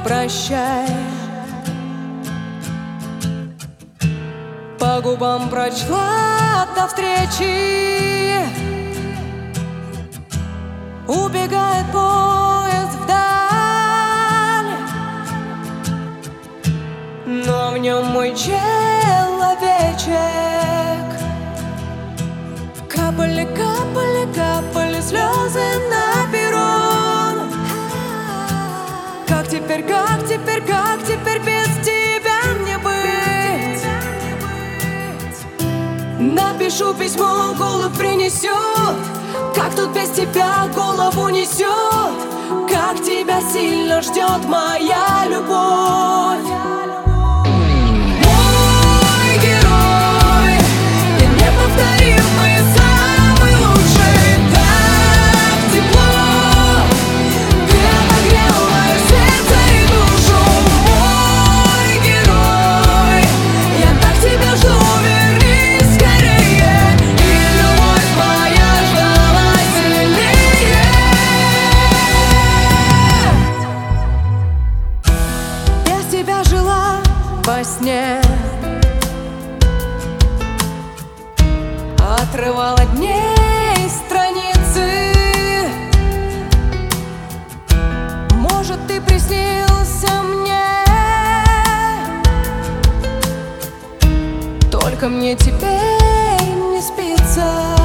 прощай. По губам прочла до встречи. Убегает поезд вдаль, но в нем мой человечек. Капали, капали, капали слезы на перрон. Как теперь, как теперь, как теперь без тебя мне быть? Напишу письмо, голубь принесет. Как тут без тебя голову несет? Как тебя сильно ждет моя любовь? Мой герой, ты неповторимый, самый лучший. Так тепло, ты обогрел мое сердце и душу. Мой герой, я так тебя жду, вернись скорее. И любовь моя ждала сильнее. Без тебя жила во сне, отрывала дней страницы. Может, ты приснился мне, только мне теперь не спится.